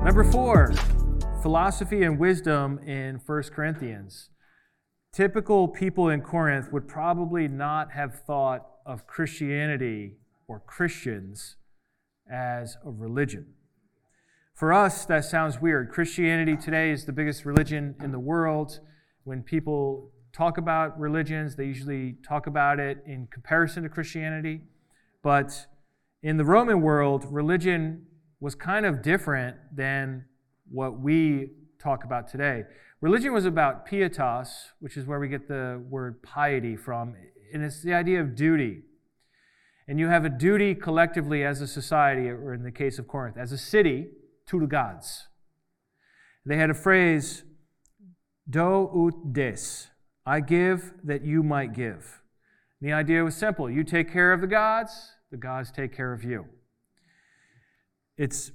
Number 4, philosophy and wisdom in 1 Corinthians. Typical people in Corinth would probably not have thought of Christianity or Christians as a religion. For us, that sounds weird. Christianity today is the biggest religion in the world. When people talk about religions, they usually talk about it in comparison to Christianity. But in the Roman world, religion was kind of different than what we talk about today. Religion was about pietas, which is where we get the word piety from, and it's the idea of duty. And you have a duty collectively as a society, or in the case of Corinth, as a city, to the gods. They had a phrase, do ut des, I give that you might give. And the idea was simple. You take care of the gods take care of you. It's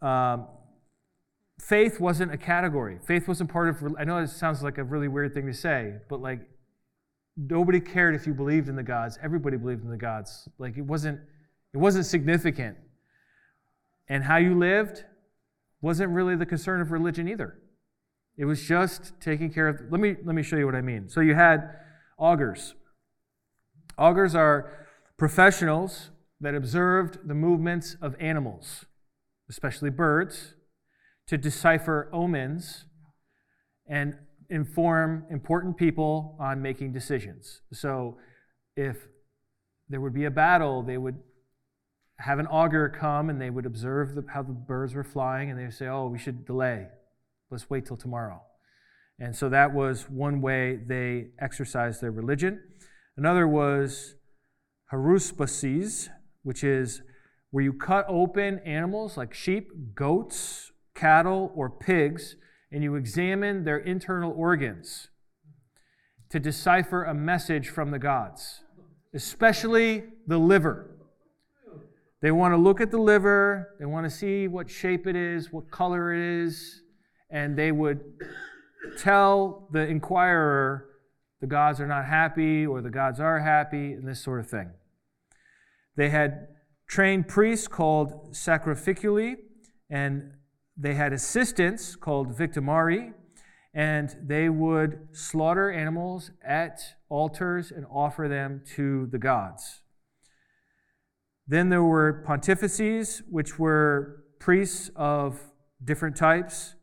faith wasn't a category. Faith wasn't part of, I know it sounds like a really weird thing to say, but like nobody cared if you believed in the gods. Everybody believed in the gods. Like it wasn't significant. And how you lived wasn't really the concern of religion either. It was just taking care of, let me show you what I mean. So you had augurs. Augurs are professionals that observed the movements of animals, especially birds, to decipher omens and inform important people on making decisions. So if there would be a battle, they would have an augur come and they would observe how the birds were flying, and they would say, oh, we should delay. Let's wait till tomorrow. And so that was one way they exercised their religion. Another was haruspaces, which is where you cut open animals like sheep, goats, cattle, or pigs, and you examine their internal organs to decipher a message from the gods, especially the liver. They want to look at the liver, they want to see what shape it is, what color it is, and they would tell the inquirer the gods are not happy or the gods are happy, and this sort of thing. They had trained priests called sacrificuli, and they had assistants called victimari, and they would slaughter animals at altars and offer them to the gods. Then there were pontifices, which were priests of different types.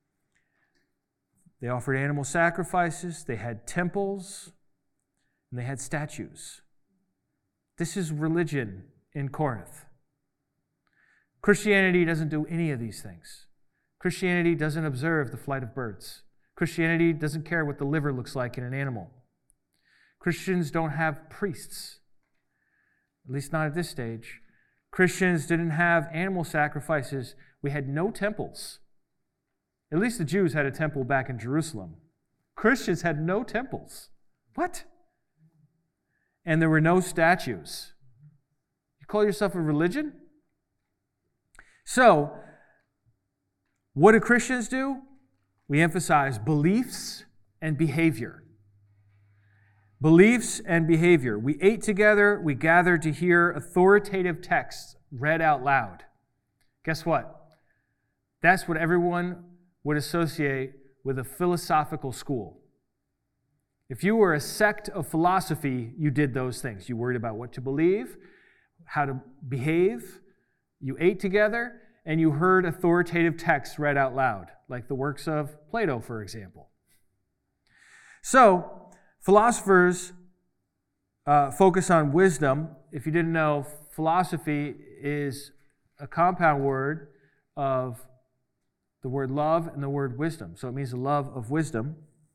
They offered animal sacrifices, they had temples, and they had statues. This is religion in Corinth. Christianity doesn't do any of these things. Christianity doesn't observe the flight of birds. Christianity doesn't care what the liver looks like in an animal. Christians don't have priests, at least not at this stage. Christians didn't have animal sacrifices. We had no temples. At least the Jews had a temple back in Jerusalem. Christians had no temples. What? And there were no statues. You call yourself a religion? So, what do Christians do? We emphasize beliefs and behavior. Beliefs and behavior. We ate together, we gathered to hear authoritative texts read out loud. Guess what? That's what everyone would associate with a philosophical school. If you were a sect of philosophy, you did those things. You worried about what to believe, how to behave. You ate together, and you heard authoritative texts read out loud, like the works of Plato, for example. So, philosophers focus on wisdom. If you didn't know, philosophy is a compound word of the word love and the word wisdom. So it means the love of wisdom.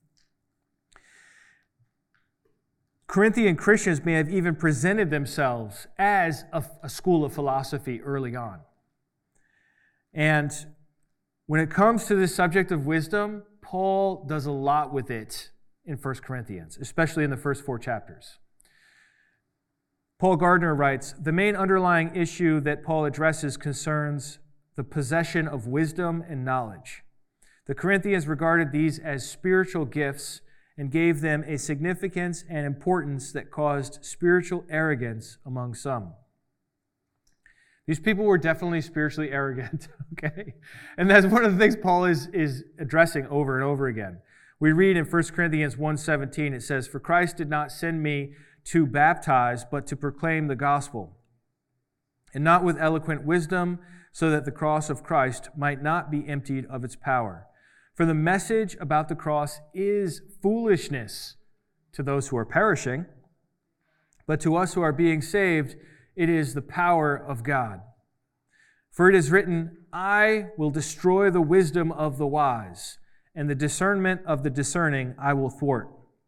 Corinthian Christians may have even presented themselves as a school of philosophy early on. And when it comes to this subject of wisdom, Paul does a lot with it in 1 Corinthians, especially in the first 4 chapters. Paul Gardner writes, the main underlying issue that Paul addresses concerns the possession of wisdom and knowledge. The Corinthians regarded these as spiritual gifts and gave them a significance and importance that caused spiritual arrogance among some. These people were definitely spiritually arrogant, okay? And that's one of the things Paul is addressing over and over again. We read in 1 Corinthians 1:17, it says, "For Christ did not send me to baptize, but to proclaim the gospel, and not with eloquent wisdom, so that the cross of Christ might not be emptied of its power. For the message about the cross is foolishness to those who are perishing, but to us who are being saved, it is the power of God. For it is written, I will destroy the wisdom of the wise, and the discernment of the discerning I will thwart.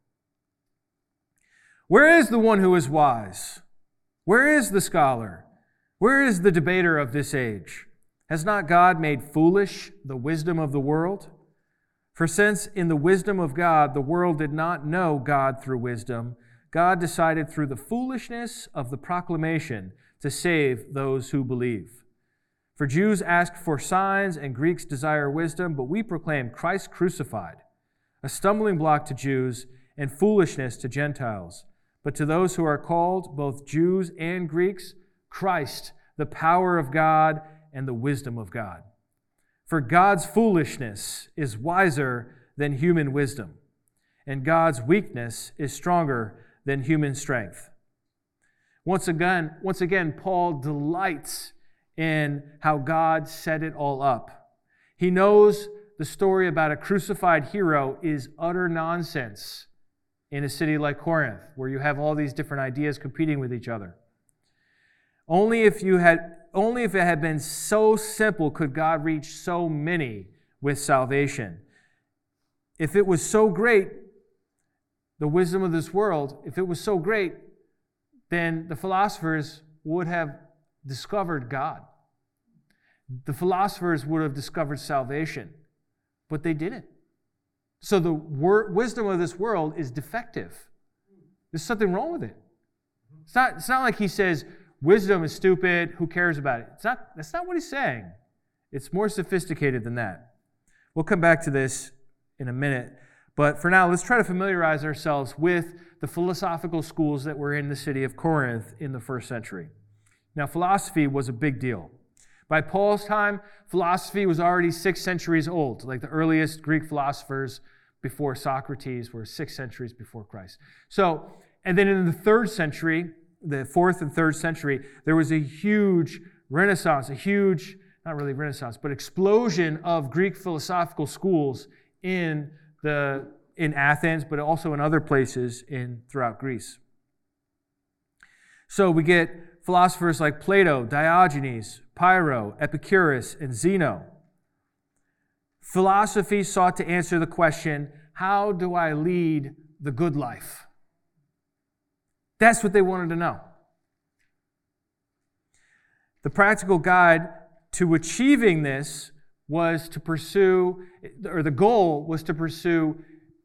Where is the one who is wise? Where is the scholar? Where is the debater of this age? Has not God made foolish the wisdom of the world? For since in the wisdom of God the world did not know God through wisdom, God decided through the foolishness of the proclamation to save those who believe. For Jews ask for signs and Greeks desire wisdom, but we proclaim Christ crucified, a stumbling block to Jews and foolishness to Gentiles. But to those who are called, both Jews and Greeks, Christ, the power of God and the wisdom of God. For God's foolishness is wiser than human wisdom, and God's weakness is stronger than human strength." Once again, Paul delights in how God set it all up. He knows the story about a crucified hero is utter nonsense in a city like Corinth, where you have all these different ideas competing with each other. Only if it had been so simple could God reach so many with salvation. If it was so great, the wisdom of this world, if it was so great, then the philosophers would have discovered God. The philosophers would have discovered salvation, but they didn't. So the wisdom of this world is defective. There's something wrong with it. It's not like he says, wisdom is stupid, who cares about it? That's not what he's saying. It's more sophisticated than that. We'll come back to this in a minute. But for now, let's try to familiarize ourselves with the philosophical schools that were in the city of Corinth in the first century. Now, philosophy was a big deal. By Paul's time, philosophy was already 6 centuries old. Like the earliest Greek philosophers before Socrates were 6 centuries before Christ. And then in the 3rd century, the 4th and 3rd century, there was a huge renaissance, not really renaissance, but explosion of Greek philosophical schools in Athens, but also in other places throughout Greece. So we get philosophers like Plato, Diogenes, Pyrrho, Epicurus, and Zeno. Philosophy sought to answer the question, how do I lead the good life? That's what they wanted to know. The practical guide to achieving this was to pursue, or the goal was to pursue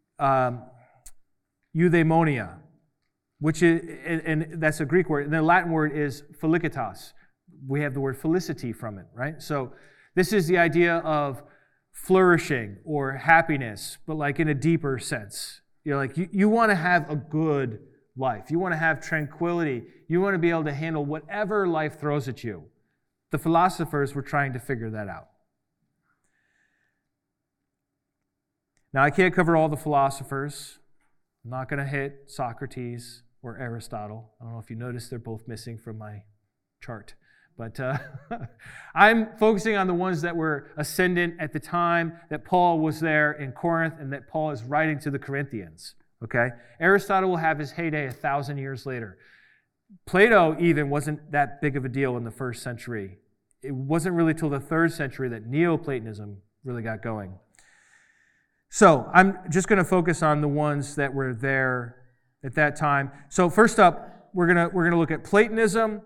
eudaimonia, which is, and that's a Greek word, and the Latin word is felicitas. We have the word felicity from it, right? So this is the idea of flourishing or happiness, but like in a deeper sense. You want to have a good life. You want to have tranquility. You want to be able to handle whatever life throws at you. The philosophers were trying to figure that out. Now, I can't cover all the philosophers. I'm not going to hit Socrates or Aristotle. I don't know if you noticed, they're both missing from my chart. But I'm focusing on the ones that were ascendant at the time that Paul was there in Corinth and that Paul is writing to the Corinthians. Okay? Aristotle will have his heyday 1,000 years later. Plato even wasn't that big of a deal in the 1st century. It wasn't really till the 3rd century that Neoplatonism really got going. So I'm just going to focus on the ones that were there at that time. So first up, we're going to look at Platonism.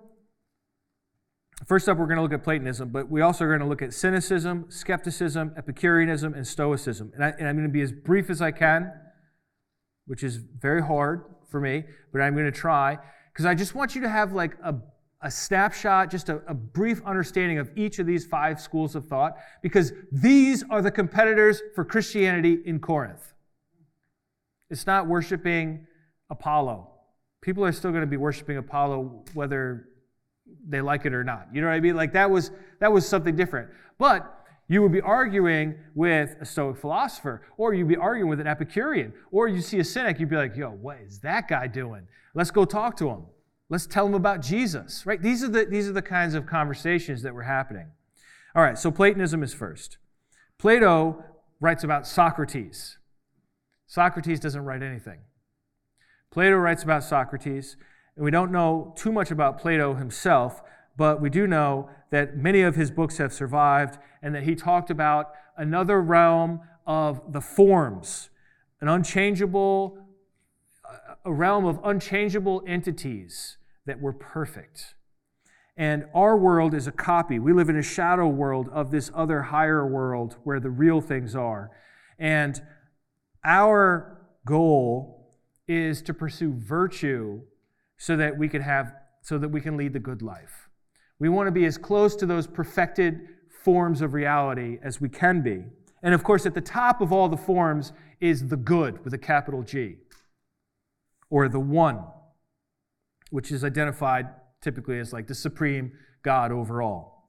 But we also are going to look at cynicism, skepticism, Epicureanism, and Stoicism. And I'm going to be as brief as I can, which is very hard for me, but I'm going to try, because I just want you to have like a snapshot, just a brief understanding of each of these 5 schools of thought, because these are the competitors for Christianity in Corinth. It's not worshiping Apollo. People are still going to be worshiping Apollo whether they like it or not. You know what I mean? Like that was something different. But you would be arguing with a Stoic philosopher, or you'd be arguing with an Epicurean, or you see a cynic, you'd be like, yo, what is that guy doing? Let's go talk to him. Let's tell him about Jesus, right? These are the kinds of conversations that were happening. All right, so Platonism is first. Plato writes about Socrates. Socrates doesn't write anything. Plato writes about Socrates, and we don't know too much about Plato himself, but we do know that many of his books have survived and that he talked about another realm of the forms, a realm of unchangeable entities that were perfect. And our world is a copy. We live in a shadow world of this other higher world where the real things are. And our goal is to pursue virtue so that we can lead the good life. We want to be as close to those perfected forms of reality as we can be. And of course, at the top of all the forms is the good with a capital G, or the one, which is identified typically as like the supreme God overall.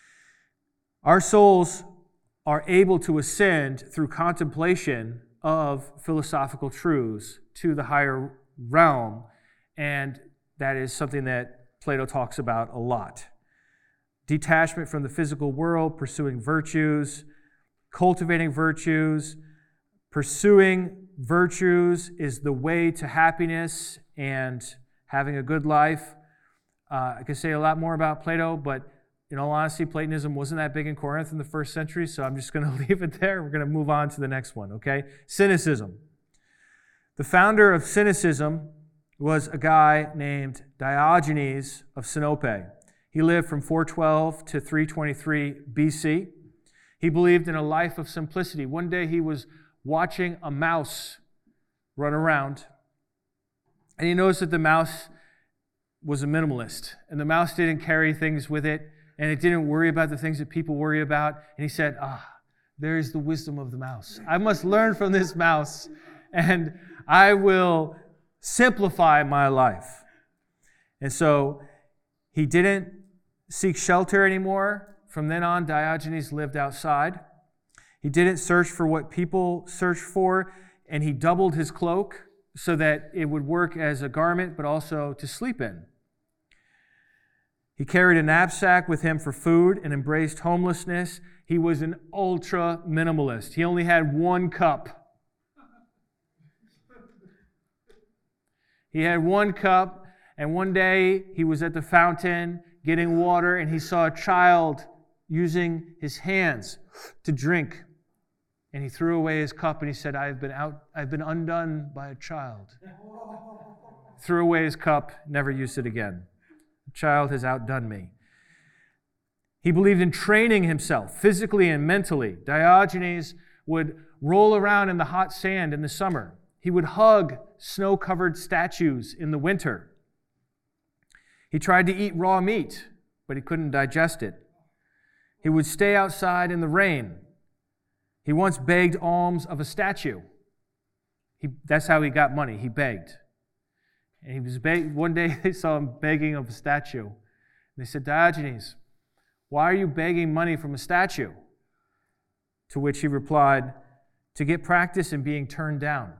Our souls are able to ascend through contemplation of philosophical truths to the higher realm, and that is something that Plato talks about a lot. Detachment from the physical world, pursuing virtues, cultivating virtues. Pursuing virtues is the way to happiness and having a good life. I could say a lot more about Plato, but in all honesty, Platonism wasn't that big in Corinth in the first century, so I'm just going to leave it there. We're going to move on to the next one, okay? Cynicism. The founder of Cynicism was a guy named Diogenes of Sinope. He lived from 412 to 323 BC. He believed in a life of simplicity. One day he was watching a mouse run around, and he noticed that the mouse was a minimalist, and the mouse didn't carry things with it, and it didn't worry about the things that people worry about. And he said, there is the wisdom of the mouse. I must learn from this mouse, and I will simplify my life. And so he didn't seek shelter anymore. From then on, Diogenes lived outside. He didn't search for what people search for, and he doubled his cloak so that it would work as a garment, but also to sleep in. He carried a knapsack with him for food and embraced homelessness. He was an ultra minimalist. He only had one cup. He had one cup, and one day he was at the fountain getting water, and he saw a child using his hands to drink. And he threw away his cup, and he said, I've been undone by a child. Threw away his cup, never used it again. The child has outdone me. He believed in training himself physically and mentally. Diogenes would roll around in the hot sand in the summer. He would hug snow-covered statues in the winter. He tried to eat raw meat, but he couldn't digest it. He would stay outside in the rain. He once begged alms of a statue. That's how he got money. He begged. And he was one day they saw him begging of a statue. And they said, Diogenes, why are you begging money from a statue? To which he replied, to get practice in being turned down.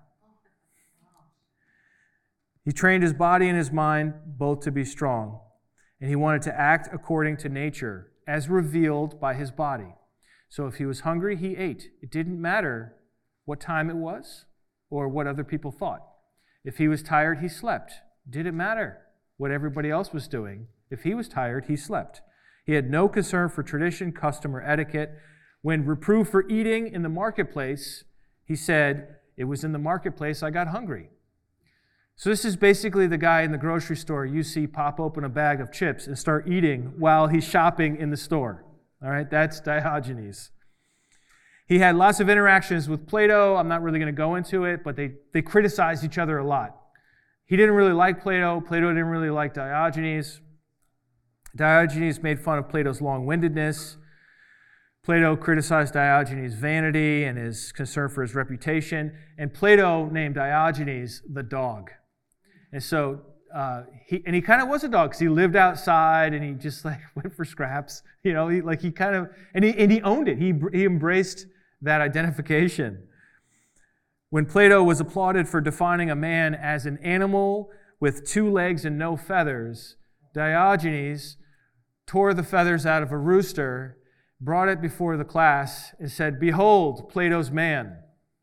He trained his body and his mind both to be strong, and he wanted to act according to nature as revealed by his body. So if he was hungry, he ate. It didn't matter what time it was or what other people thought. If he was tired, he slept. It didn't matter what everybody else was doing. If he was tired, he slept. He had no concern for tradition, custom, or etiquette. When reproved for eating in the marketplace, he said, it was in the marketplace I got hungry. So this is basically the guy in the grocery store you see pop open a bag of chips and start eating while he's shopping in the store. All right, that's Diogenes. He had lots of interactions with Plato. I'm not really going to go into it, but they criticized each other a lot. He didn't really like Plato. Plato didn't really like Diogenes. Diogenes made fun of Plato's long-windedness. Plato criticized Diogenes' vanity and his concern for his reputation. And Plato named Diogenes the dog. And so he kind of was a dog because he lived outside and he just like went for scraps. He owned it. He embraced that identification. When Plato was applauded for defining a man as an animal with 2 legs and no feathers, Diogenes tore the feathers out of a rooster, brought it before the class, and said, "Behold, Plato's man."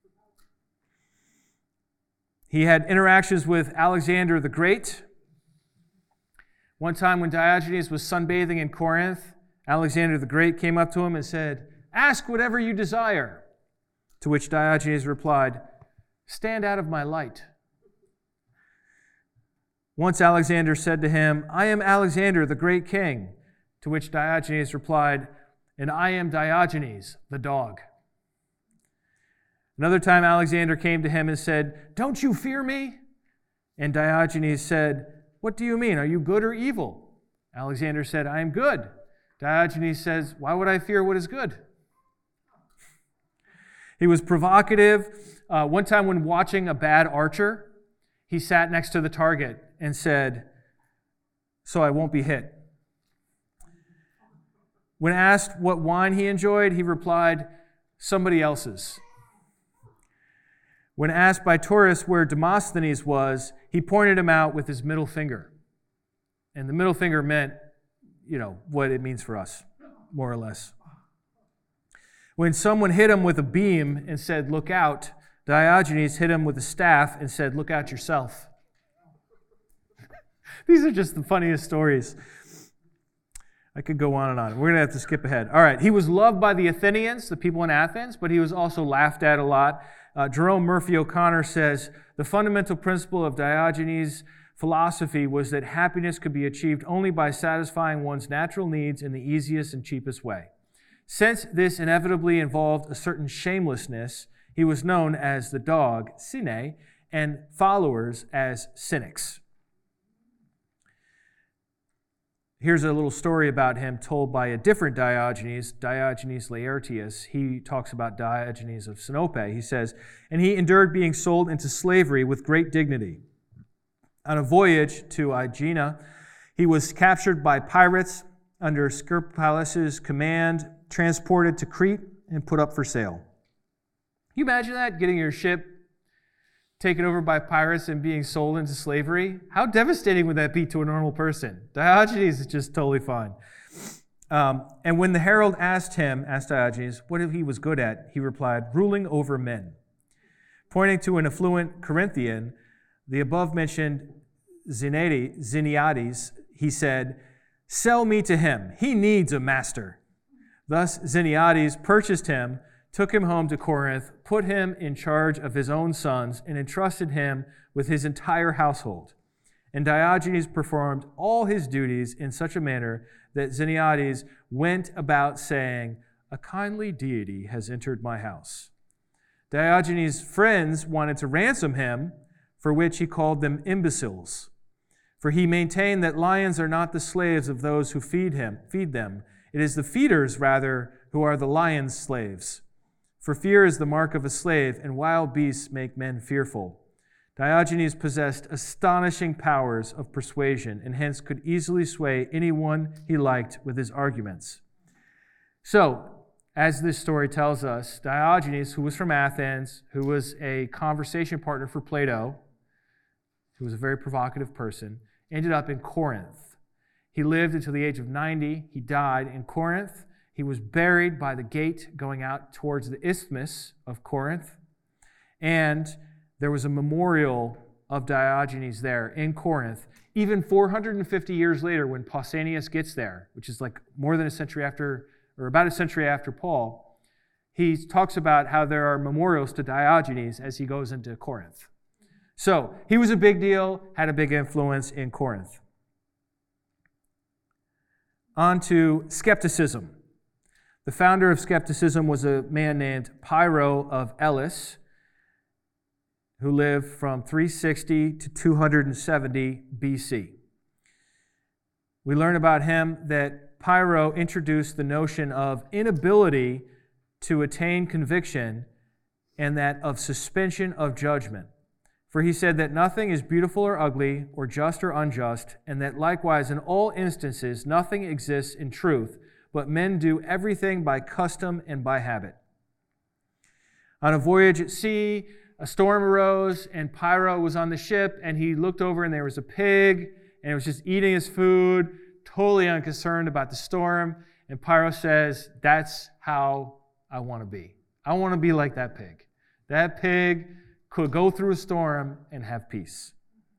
He had interactions with Alexander the Great. One time when Diogenes was sunbathing in Corinth, Alexander the Great came up to him and said, "Ask whatever you desire." To which Diogenes replied, "Stand out of my light." Once Alexander said to him, "I am Alexander the great king." To which Diogenes replied, "And I am Diogenes the dog." Another time Alexander came to him and said, "Don't you fear me?" And Diogenes said, "What do you mean? Are you good or evil?" Alexander said, "I am good." Diogenes says, "Why would I fear what is good?" He was provocative. One time when watching a bad archer, he sat next to the target and said, "So I won't be hit." When asked what wine he enjoyed, he replied, "Somebody else's." When asked by tourists where Demosthenes was, he pointed him out with his middle finger. And the middle finger meant, what it means for us, more or less. When someone hit him with a beam and said, "Look out," Diogenes hit him with a staff and said, "Look out yourself." These are just the funniest stories. I could go on and on. We're going to have to skip ahead. All right. He was loved by the Athenians, the people in Athens, but he was also laughed at a lot. Jerome Murphy O'Connor says, "The fundamental principle of Diogenes' philosophy was that happiness could be achieved only by satisfying one's natural needs in the easiest and cheapest way. Since this inevitably involved a certain shamelessness, he was known as the dog, Sine, and followers as cynics." Here's a little story about him told by a different Diogenes, Diogenes Laertius. He talks about Diogenes of Sinope. He says, "And he endured being sold into slavery with great dignity. On a voyage to Aegina, he was captured by pirates under Scerpalus' command, transported to Crete, and put up for sale." Can you imagine that? Getting your ship taken over by pirates and being sold into slavery? How devastating would that be to a normal person? Diogenes is just totally fine. And when the herald asked Diogenes what he was good at, he replied, "Ruling over men." Pointing to an affluent Corinthian, the above-mentioned Xeniades, he said, "Sell me to him. He needs a master." Thus Xeniades purchased him, took him home to Corinth, put him in charge of his own sons, and entrusted him with his entire household. And Diogenes performed all his duties in such a manner that Xeniades went about saying, "A kindly deity has entered my house." Diogenes' friends wanted to ransom him, for which he called them imbeciles. For he maintained that lions are not the slaves of those who feed them. It is the feeders, rather, who are the lions' slaves. For fear is the mark of a slave, and wild beasts make men fearful. Diogenes possessed astonishing powers of persuasion, and hence could easily sway anyone he liked with his arguments. So, as this story tells us, Diogenes, who was from Athens, who was a conversation partner for Plato, who was a very provocative person, ended up in Corinth. He lived until the age of 90. He died in Corinth. He was buried by the gate going out towards the Isthmus of Corinth. And there was a memorial of Diogenes there in Corinth, even 450 years later when Pausanias gets there, which is like more than a century after, or about a century after Paul. He talks about how there are memorials to Diogenes as he goes into Corinth. So he was a big deal, had a big influence in Corinth. On to skepticism. The founder of skepticism was a man named Pyrrho of Elis, who lived from 360 to 270 BC. We learn about him that Pyrrho introduced the notion of inability to attain conviction and that of suspension of judgment. For he said that nothing is beautiful or ugly, or just or unjust, and that likewise in all instances nothing exists in truth, but men do everything by custom and by habit. On a voyage at sea, a storm arose, and Pyrrho was on the ship, and he looked over, and there was a pig, and it was just eating his food, totally unconcerned about the storm. And Pyrrho says, that's how I want to be. I want to be like that pig. That pig could go through a storm and have peace.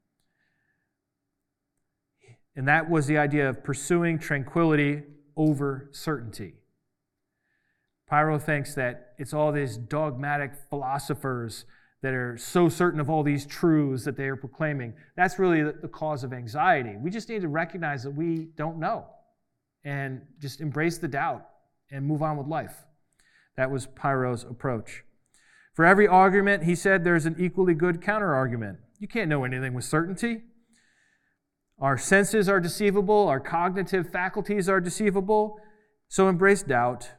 And that was the idea of pursuing tranquility over certainty. Pyrrho thinks that it's all these dogmatic philosophers that are so certain of all these truths that they are proclaiming. That's really the cause of anxiety. We just need to recognize that we don't know and just embrace the doubt and move on with life. That was Pyrrho's approach. For every argument, he said, there's an equally good counter-argument. You can't know anything with certainty. Our senses are deceivable. Our cognitive faculties are deceivable. So embrace doubt.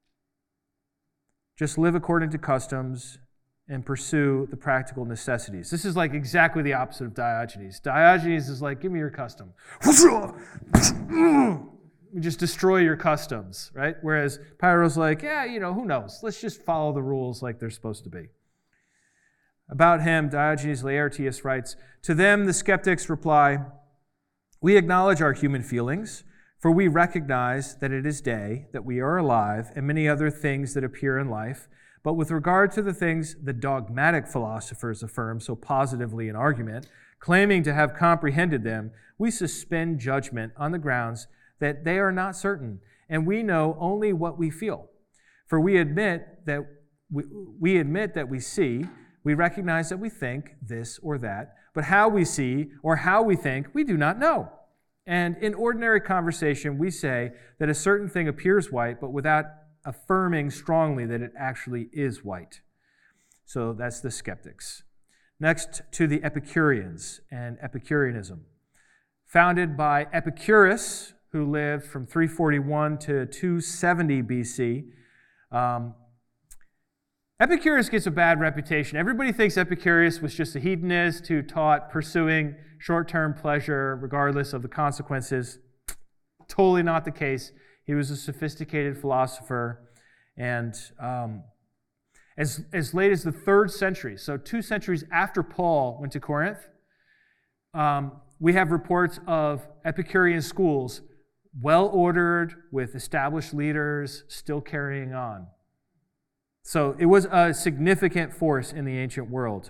Just live according to customs and pursue the practical necessities. This is like exactly the opposite of Diogenes. Diogenes is like, give me your custom. You just destroy your customs, right? Whereas Pyrrho's like, yeah, who knows? Let's just follow the rules like they're supposed to be. About him, Diogenes Laertius writes, to them the skeptics reply, we acknowledge our human feelings, for we recognize that it is day, that we are alive, and many other things that appear in life. But with regard to the things the dogmatic philosophers affirm so positively in argument, claiming to have comprehended them, we suspend judgment on the grounds that they are not certain, and we know only what we feel. For we admit that we see, we recognize that we think this or that, but how we see or how we think, we do not know. And in ordinary conversation, we say that a certain thing appears white, but without affirming strongly that it actually is white. So that's the skeptics. Next to the Epicureans and Epicureanism. Founded by Epicurus, who lived from 341 to 270 BC. Epicurus gets a bad reputation. Everybody thinks Epicurus was just a hedonist who taught pursuing short-term pleasure regardless of the consequences. Totally not the case. He was a sophisticated philosopher, and as late as the 3rd century, so 2 centuries after Paul went to Corinth, we have reports of Epicurean schools well-ordered, with established leaders still carrying on. So it was a significant force in the ancient world.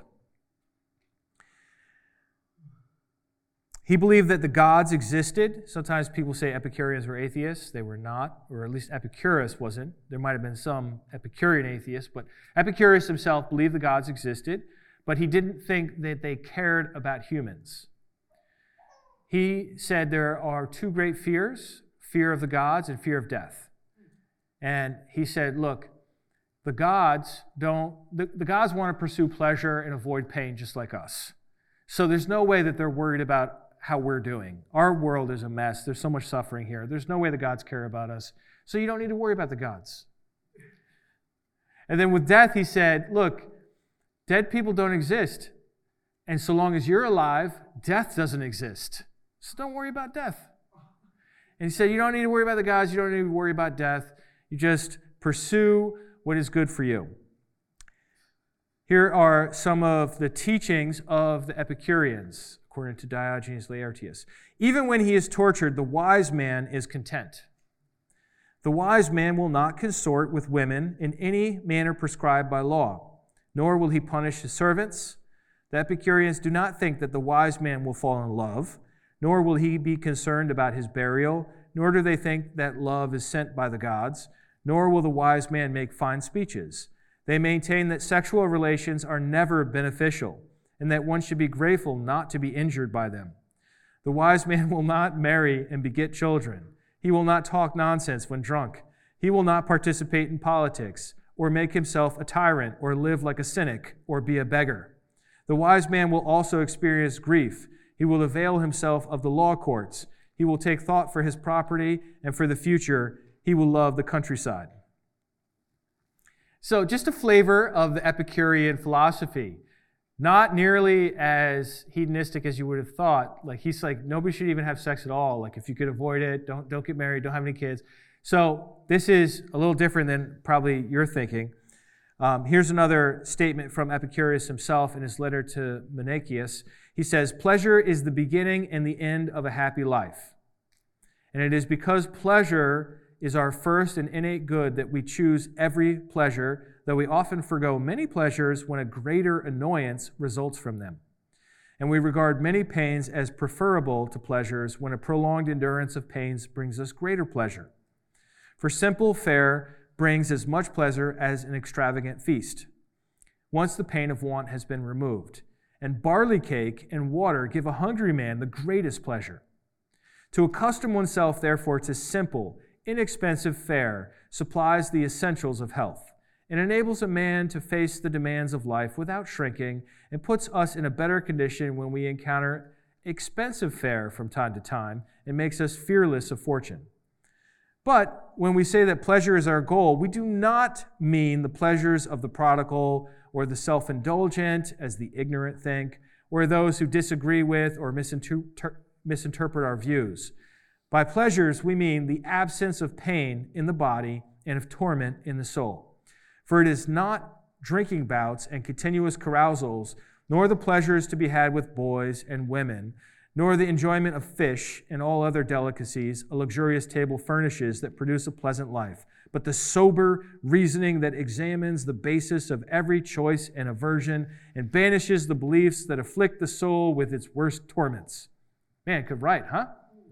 He believed that the gods existed. Sometimes people say Epicureans were atheists. They were not, or at least Epicurus wasn't. There might have been some Epicurean atheists, but Epicurus himself believed the gods existed, but he didn't think that they cared about humans. He said there are 2 great fears, fear of the gods and fear of death. And he said, look, the gods want to pursue pleasure and avoid pain just like us. So there's no way that they're worried about how we're doing. Our world is a mess. There's so much suffering here. There's no way the gods care about us. So you don't need to worry about the gods. And then with death, he said, look, dead people don't exist. And so long as you're alive, death doesn't exist. So don't worry about death. And he said, you don't need to worry about the gods. You don't need to worry about death. You just pursue what is good for you. Here are some of the teachings of the Epicureans, according to Diogenes Laertius. Even when he is tortured, the wise man is content. The wise man will not consort with women in any manner prescribed by law, nor will he punish his servants. The Epicureans do not think that the wise man will fall in love, nor will he be concerned about his burial, nor do they think that love is sent by the gods, nor will the wise man make fine speeches. They maintain that sexual relations are never beneficial, and that one should be grateful not to be injured by them. The wise man will not marry and beget children. He will not talk nonsense when drunk. He will not participate in politics, or make himself a tyrant, or live like a cynic, or be a beggar. The wise man will also experience grief. He will avail himself of the law courts. He will take thought for his property, and for the future, he will love the countryside. So just a flavor of the Epicurean philosophy. Not nearly as hedonistic as you would have thought. Like he's like, nobody should even have sex at all. Like if you could avoid it, don't get married, don't have any kids. So this is a little different than probably you're thinking. Here's another statement from Epicurus himself in his letter to Menecius. He says, pleasure is the beginning and the end of a happy life. And it is because pleasure is our first and innate good that we choose every pleasure, though we often forgo many pleasures when a greater annoyance results from them. And we regard many pains as preferable to pleasures when a prolonged endurance of pains brings us greater pleasure. For simple fare brings as much pleasure as an extravagant feast, once the pain of want has been removed. And barley cake and water give a hungry man the greatest pleasure. To accustom oneself, therefore, to simple, inexpensive fare supplies the essentials of health. It enables a man to face the demands of life without shrinking and puts us in a better condition when we encounter expensive fare from time to time and makes us fearless of fortune. But when we say that pleasure is our goal, we do not mean the pleasures of the prodigal or the self-indulgent, as the ignorant think, or those who disagree with or misinterpret our views. By pleasures, we mean the absence of pain in the body and of torment in the soul. For it is not drinking bouts and continuous carousals, nor the pleasures to be had with boys and women, nor the enjoyment of fish and all other delicacies a luxurious table furnishes that produce a pleasant life, but the sober reasoning that examines the basis of every choice and aversion and banishes the beliefs that afflict the soul with its worst torments. Man, could write, huh?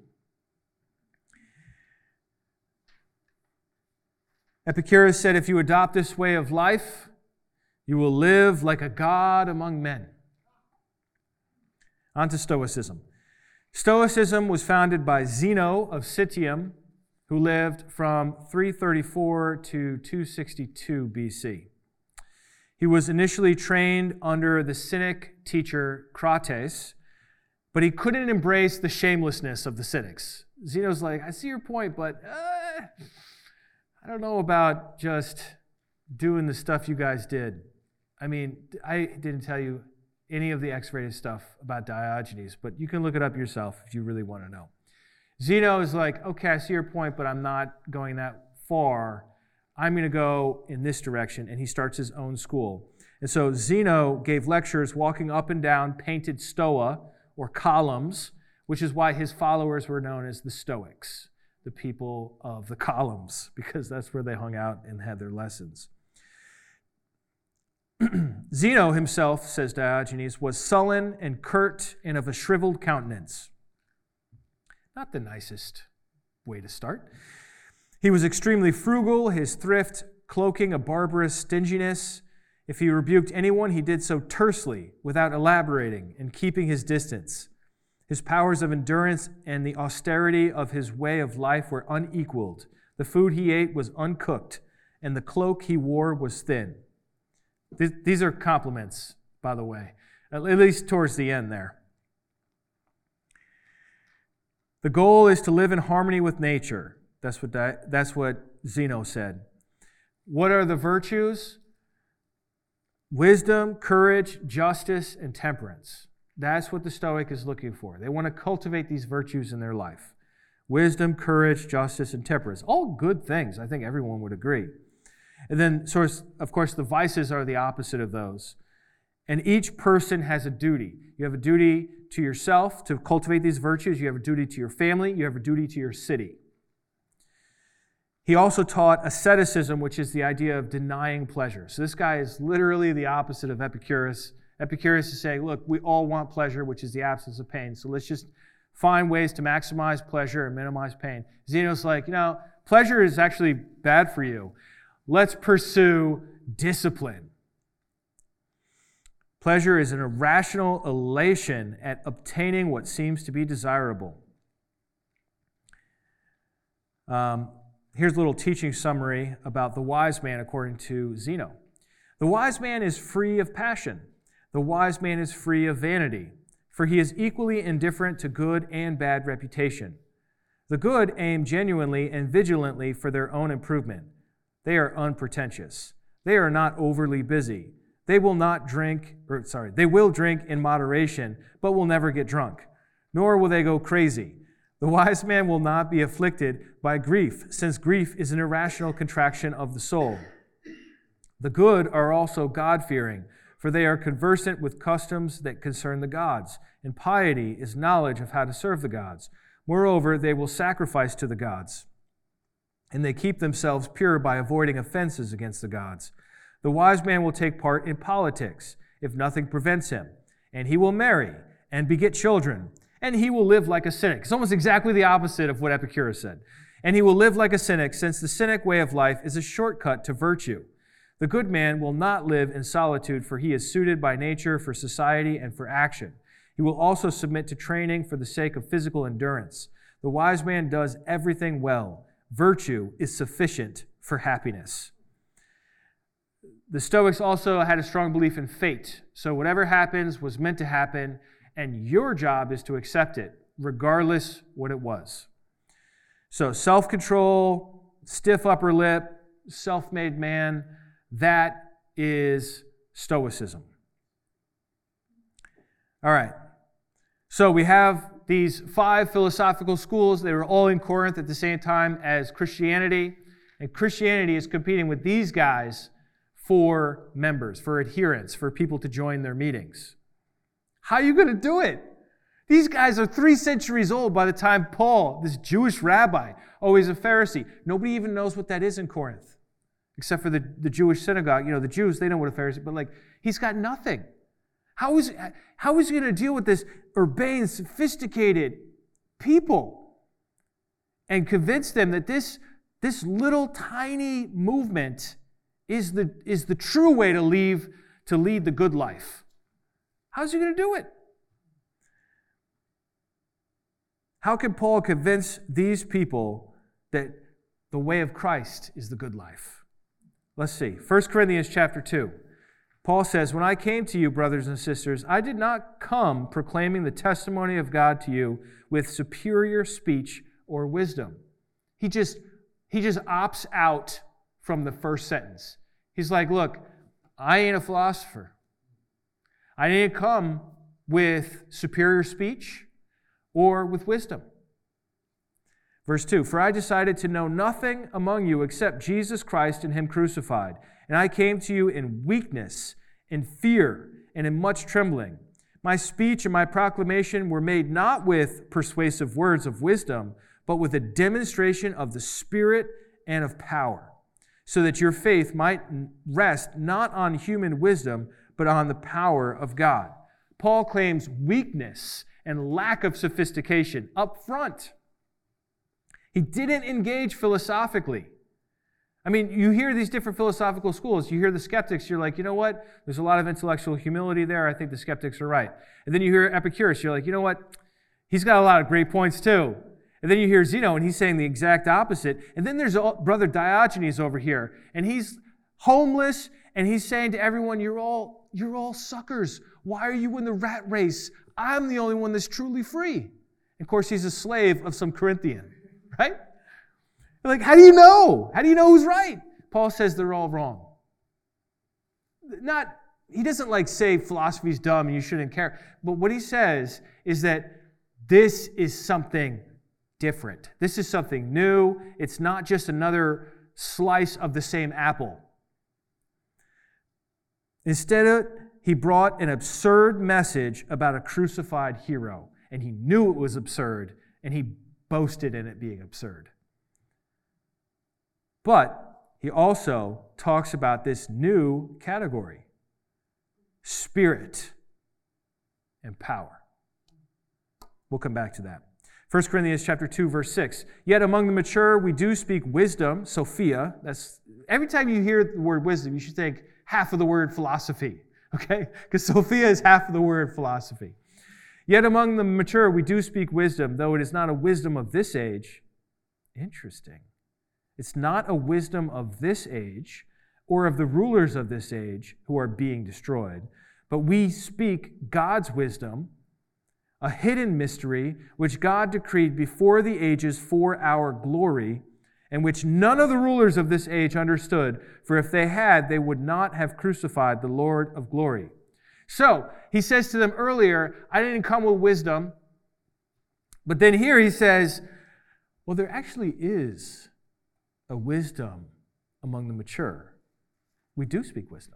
Epicurus said, if you adopt this way of life, you will live like a god among men. On to Stoicism. Stoicism was founded by Zeno of Citium, who lived from 334 to 262 BC. He was initially trained under the Cynic teacher Crates, but he couldn't embrace the shamelessness of the Cynics. Zeno's like, I see your point, but I don't know about just doing the stuff you guys did. I mean, I didn't tell you any of the X-rated stuff about Diogenes, but you can look it up yourself if you really want to know. Zeno is like, okay, I see your point, but I'm not going that far. I'm going to go in this direction, and he starts his own school. And so Zeno gave lectures walking up and down painted stoa, or columns, which is why his followers were known as the Stoics, the people of the columns, because that's where they hung out and had their lessons. Zeno himself, says Diogenes, was sullen and curt and of a shriveled countenance. Not the nicest way to start. He was extremely frugal, his thrift cloaking a barbarous stinginess. If he rebuked anyone, he did so tersely, without elaborating and keeping his distance. His powers of endurance and the austerity of his way of life were unequaled. The food he ate was uncooked, and the cloak he wore was thin. These are compliments, by the way, at least towards the end there. The goal is to live in harmony with nature. That's what Zeno said. What are the virtues? Wisdom, courage, justice, and temperance. That's what the Stoic is looking for. They want to cultivate these virtues in their life. Wisdom, courage, justice, and temperance. All good things. I think everyone would agree. And then, of course, the vices are the opposite of those. And each person has a duty. You have a duty to yourself to cultivate these virtues. You have a duty to your family. You have a duty to your city. He also taught asceticism, which is the idea of denying pleasure. So this guy is literally the opposite of Epicurus. Epicurus is saying, look, we all want pleasure, which is the absence of pain. So let's just find ways to maximize pleasure and minimize pain. Zeno's like, pleasure is actually bad for you. Let's pursue discipline. Pleasure is an irrational elation at obtaining what seems to be desirable. Here's a little teaching summary about the wise man according to Zeno. The wise man is free of passion. The wise man is free of vanity, for he is equally indifferent to good and bad reputation. The good aim genuinely and vigilantly for their own improvement. They are unpretentious. They are not overly busy. they will drink in moderation, but will never get drunk, nor will they go crazy. The wise man will not be afflicted by grief, since grief is an irrational contraction of the soul. The good are also God-fearing, for they are conversant with customs that concern the gods, and piety is knowledge of how to serve the gods. Moreover, they will sacrifice to the gods, and they keep themselves pure by avoiding offenses against the gods. The wise man will take part in politics, if nothing prevents him, and he will marry and beget children, and he will live like a cynic. It's almost exactly the opposite of what Epicurus said. And he will live like a cynic, since the cynic way of life is a shortcut to virtue. The good man will not live in solitude, for he is suited by nature for society and for action. He will also submit to training for the sake of physical endurance. The wise man does everything well. Virtue is sufficient for happiness. The Stoics also had a strong belief in fate. So whatever happens was meant to happen, and your job is to accept it, regardless what it was. So self-control, stiff upper lip, self-made man, that is Stoicism. All right. So we have these 5 philosophical schools. They were all in Corinth at the same time as Christianity. And Christianity is competing with these guys for members, for adherents, for people to join their meetings. How are you going to do it? These guys are 3 centuries old by the time Paul, this Jewish rabbi, he's a Pharisee. Nobody even knows what that is in Corinth, except for the Jewish synagogue. The Jews, they know what a Pharisee is, but he's got nothing. How is he going to deal with this urbane, sophisticated people and convince them that this little tiny movement is the true way to lead the good life? How's he going to do it? How can Paul convince these people that the way of Christ is the good life? Let's see. 1 Corinthians chapter 2. Paul says, "When I came to you, brothers and sisters, I did not come proclaiming the testimony of God to you with superior speech or wisdom." He just opts out from the first sentence. He's like, look, I ain't a philosopher. I didn't come with superior speech or with wisdom. Verse 2, "For I decided to know nothing among you except Jesus Christ and Him crucified. And I came to you in weakness, in fear, and in much trembling. My speech and my proclamation were made not with persuasive words of wisdom, but with a demonstration of the Spirit and of power, so that your faith might rest not on human wisdom, but on the power of God." Paul claims weakness and lack of sophistication up front. He didn't engage philosophically. I mean, you hear these different philosophical schools. You hear the skeptics. You're like, you know what? There's a lot of intellectual humility there. I think the skeptics are right. And then you hear Epicurus. You're like, you know what? He's got a lot of great points too. And then you hear Zeno, and he's saying the exact opposite. And then there's brother Diogenes over here, and he's homeless, and he's saying to everyone, you're all suckers. Why are you in the rat race? I'm the only one that's truly free. And of course, he's a slave of some Corinthian, right? Like, how do you know? How do you know who's right? Paul says they're all wrong. He doesn't say philosophy's dumb and you shouldn't care. But what he says is that this is something different. This is something new. It's not just another slice of the same apple. Instead, he brought an absurd message about a crucified hero. And he knew it was absurd, and he boasted in it being absurd. But he also talks about this new category: spirit and power. We'll come back to that. 1 Corinthians chapter 2, verse 6. "Yet among the mature we do speak wisdom," Sophia. Every time you hear the word wisdom, you should think half of the word philosophy, okay? Because Sophia is half of the word philosophy. "Yet among the mature we do speak wisdom, though it is not a wisdom of this age." Interesting. It's not a wisdom of this age or of the rulers of this age who are being destroyed, but we speak God's wisdom, a hidden mystery which God decreed before the ages for our glory, and which none of the rulers of this age understood, for if they had, they would not have crucified the Lord of glory. So, he says to them earlier, I didn't come with wisdom. But then here he says, well, there actually is a wisdom among the mature. We do speak wisdom.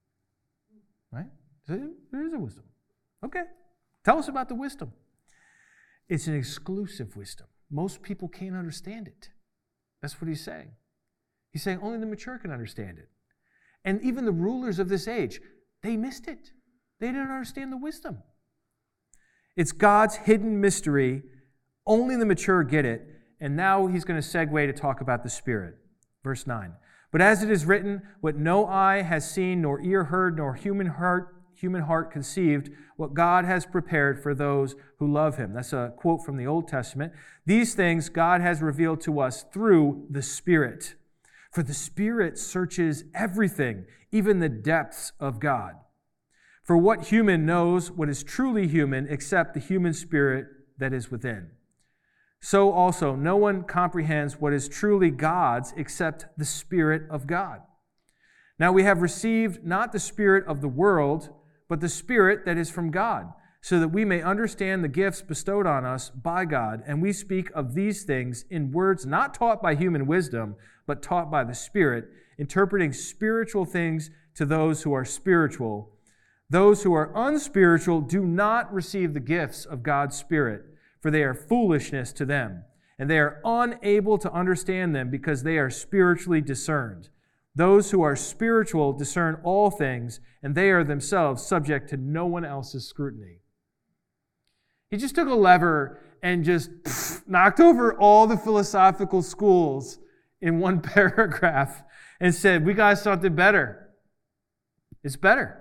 Right? There is a wisdom. Okay. Tell us about the wisdom. It's an exclusive wisdom. Most people can't understand it. That's what he's saying. He's saying only the mature can understand it. And even the rulers of this age, they missed it. They didn't understand the wisdom. It's God's hidden mystery. Only the mature get it. And now he's going to segue to talk about the Spirit. Verse 9. But as it is written, what no eye has seen, nor ear heard, nor human heart conceived, what God has prepared for those who love him. That's a quote from the Old Testament. These things God has revealed to us through the Spirit. For the Spirit searches everything, even the depths of God. For what human knows what is truly human except the human spirit that is within? So also, no one comprehends what is truly God's except the Spirit of God. Now we have received not the spirit of the world, but the Spirit that is from God, so that we may understand the gifts bestowed on us by God, and we speak of these things in words not taught by human wisdom, but taught by the Spirit, interpreting spiritual things to those who are spiritual. Those who are unspiritual do not receive the gifts of God's Spirit, for they are foolishness to them, and they are unable to understand them because they are spiritually discerned. Those who are spiritual discern all things, and they are themselves subject to no one else's scrutiny. He just took a lever and just knocked over all the philosophical schools in one paragraph and said, we got something better. It's better.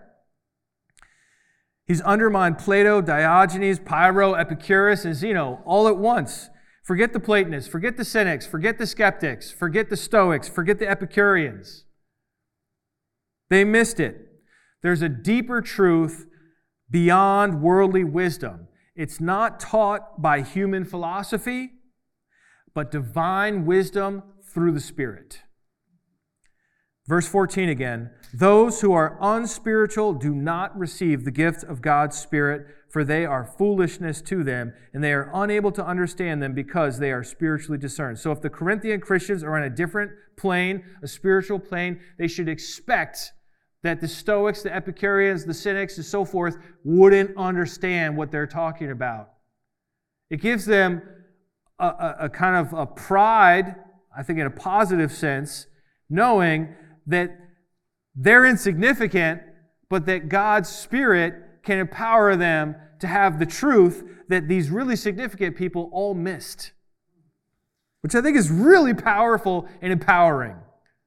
He's undermined Plato, Diogenes, Pyrrho, Epicurus, and Zeno all at once. Forget the Platonists, forget the Cynics, forget the Skeptics, forget the Stoics, forget the Epicureans. They missed it. There's a deeper truth beyond worldly wisdom. It's not taught by human philosophy, but divine wisdom through the Spirit. Verse 14 again, those who are unspiritual do not receive the gift of God's Spirit, for they are foolishness to them, and they are unable to understand them because they are spiritually discerned. So if the Corinthian Christians are on a different plane, a spiritual plane, they should expect that the Stoics, the Epicureans, the Cynics, and so forth wouldn't understand what they're talking about. It gives them a kind of a pride, I think in a positive sense, knowing that they're insignificant, but that God's Spirit can empower them to have the truth that these really significant people all missed, which I think is really powerful and empowering.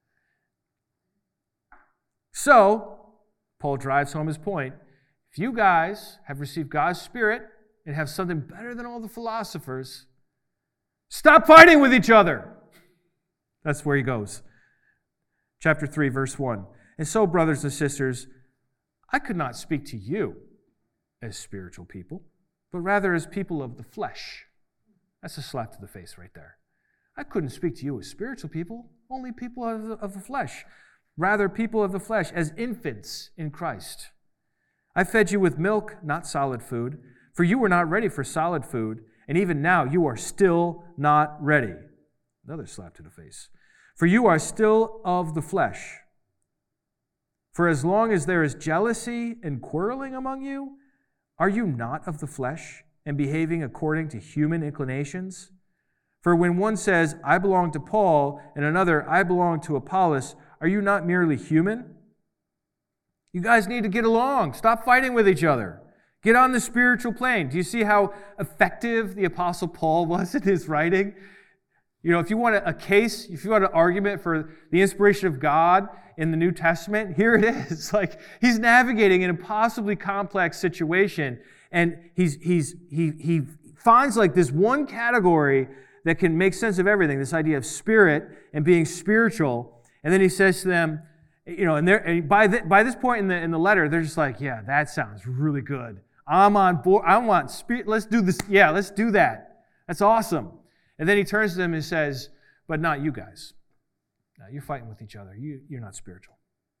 So, Paul drives home his point. If you guys have received God's Spirit and have something better than all the philosophers, stop fighting with each other. That's where he goes. Chapter 3, verse 1. And so, brothers and sisters, I could not speak to you as spiritual people, but rather as people of the flesh. That's a slap to the face right there. I couldn't speak to you as spiritual people, only people of the flesh. Rather, people of the flesh, as infants in Christ. I fed you with milk, not solid food, for you were not ready for solid food, and even now you are still not ready. Another slap to the face. For you are still of the flesh. For as long as there is jealousy and quarreling among you, are you not of the flesh and behaving according to human inclinations? For when one says, I belong to Paul, and another, I belong to Apollos, are you not merely human? You guys need to get along. Stop fighting with each other. Get on the spiritual plane. Do you see how effective the Apostle Paul was in his writing? You know, if you want a case, if you want an argument for the inspiration of God in the New Testament, here it is. Like, he's navigating an impossibly complex situation, and he finds like this one category that can make sense of everything, this idea of spirit and being spiritual. And then he says to them, you know, and by this point in the letter, they're just like, yeah, that sounds really good. I'm on board. I want spirit. Let's do this. Yeah, let's do that. That's awesome. And then he turns to them and says, but not you guys. No, you're fighting with each other. You're not spiritual.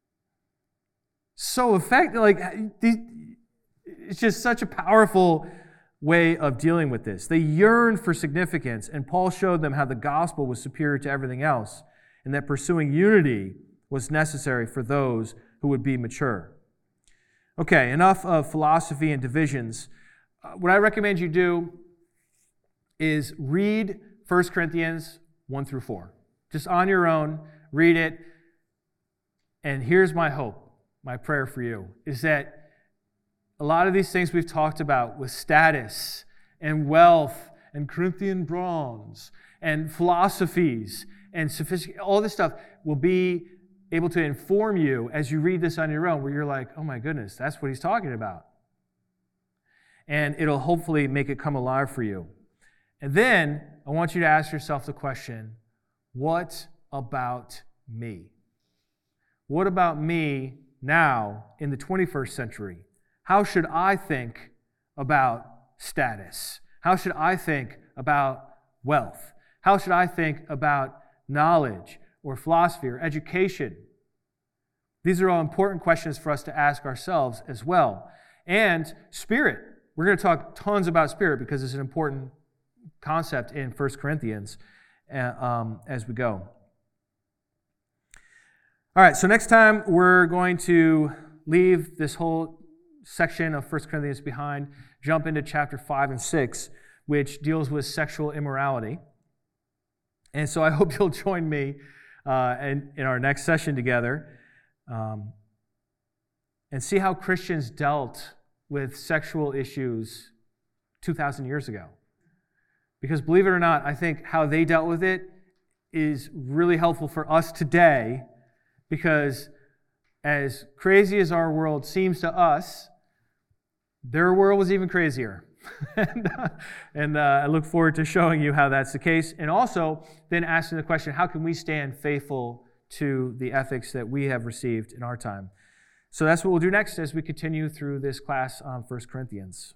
So effective, it's just such a powerful way of dealing with this. They yearned for significance, and Paul showed them how the gospel was superior to everything else, and that pursuing unity was necessary for those who would be mature. Okay, enough of philosophy and divisions. What I recommend you do is read 1 Corinthians 1 through 4. Just on your own, read it. And here's my hope, my prayer for you, is that a lot of these things we've talked about with status and wealth and Corinthian bronze and philosophies and all this stuff will be able to inform you as you read this on your own, where you're like, oh my goodness, that's what he's talking about. And it'll hopefully make it come alive for you. And then I want you to ask yourself the question, what about me? What about me now in the 21st century? How should I think about status? How should I think about wealth? How should I think about knowledge or philosophy or education? These are all important questions for us to ask ourselves as well. And spirit. We're going to talk tons about spirit because it's an important concept in 1 Corinthians as we go. All right, so next time we're going to leave this whole section of 1 Corinthians behind, jump into chapter 5 and 6, which deals with sexual immorality. And so I hope you'll join me in our next session together and see how Christians dealt with sexual issues 2,000 years ago. Because believe it or not, I think how they dealt with it is really helpful for us today, because as crazy as our world seems to us, their world was even crazier. and I look forward to showing you how that's the case. And also then asking the question, how can we stand faithful to the ethics that we have received in our time? So that's what we'll do next as we continue through this class on 1 Corinthians.